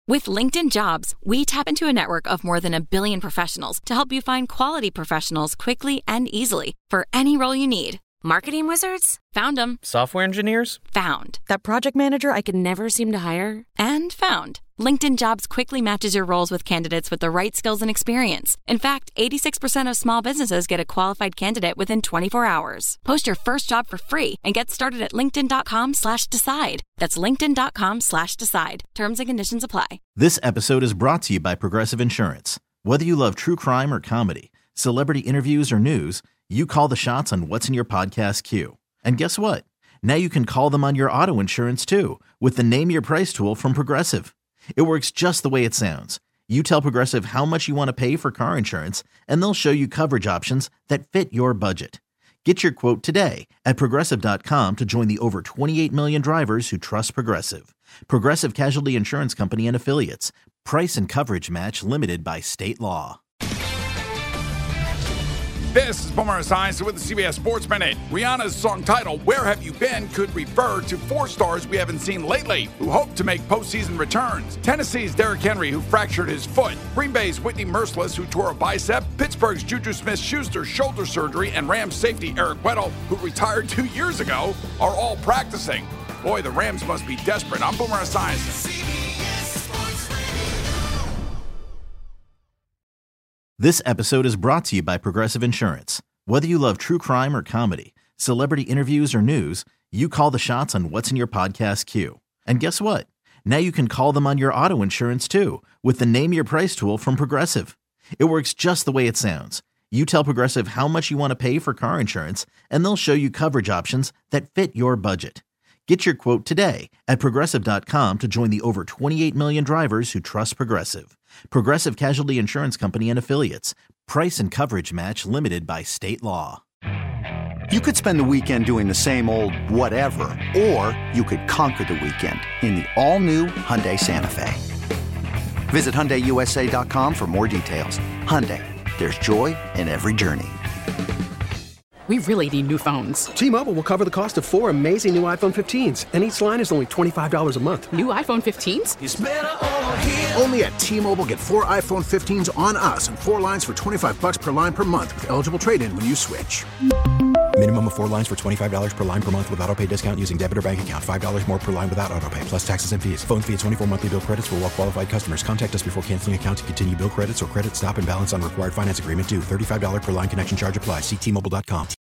With LinkedIn Jobs, we tap into a network of more than 1 billion professionals to help you find quality professionals quickly and easily for any role you need. Marketing wizards? Found them. Software engineers? Found. That project manager I could never seem to hire? And found. LinkedIn Jobs quickly matches your roles with candidates with the right skills and experience. In fact, 86% of small businesses get a qualified candidate within 24 hours. Post your first job for free and get started at linkedin.com/decide. That's linkedin.com/decide. Terms and conditions apply. This episode is brought to you by Progressive Insurance. Whether you love true crime or comedy, celebrity interviews or news, you call the shots on what's in your podcast queue. And guess what? Now you can call them on your auto insurance too with the Name Your Price tool from Progressive. It works just the way it sounds. You tell Progressive how much you want to pay for car insurance, and they'll show you coverage options that fit your budget. Get your quote today at Progressive.com to join the over 28 million drivers who trust Progressive. Progressive Casualty Insurance Company and Affiliates. Price and coverage match limited by state law. This is Boomer Esiason with the CBS Sports Minute. Rihanna's song title, Where Have You Been, could refer to 4 stars we haven't seen lately who hope to make postseason returns. Tennessee's Derrick Henry, who fractured his foot. Green Bay's Whitney Merciless, who tore a bicep. Pittsburgh's Juju Smith-Schuster shoulder surgery. And Rams safety Eric Weddle, who retired 2 years ago, are all practicing. Boy, the Rams must be desperate. I'm Boomer Esiason. This episode is brought to you by Progressive Insurance. Whether you love true crime or comedy, celebrity interviews or news, you call the shots on what's in your podcast queue. And guess what? Now you can call them on your auto insurance too with the Name Your Price tool from Progressive. It works just the way it sounds. You tell Progressive how much you want to pay for car insurance, and they'll show you coverage options that fit your budget. Get your quote today at Progressive.com to join the over 28 million drivers who trust Progressive. Progressive Casualty Insurance Company and Affiliates. Price and coverage match limited by state law. You could spend the weekend doing the same old whatever, or you could conquer the weekend in the all-new Hyundai Santa Fe. Visit HyundaiUSA.com for more details. Hyundai, there's joy in every journey. We really need new phones. T-Mobile will cover the cost of 4 amazing new iPhone 15s, and each line is only $25 a month. New iPhone 15s? It's better over here. Only at T-Mobile, get 4 iPhone 15s on us and 4 lines for $25 per line per month with eligible trade-in when you switch. Minimum of 4 lines for $25 per line per month with autopay discount using debit or bank account. $5 more per line without autopay, plus taxes and fees. Phone fee at 24 monthly bill credits for well-qualified customers. Contact us before canceling account to continue bill credits or credit stop and balance on required finance agreement due. $35 per line connection charge applies. See T-Mobile.com.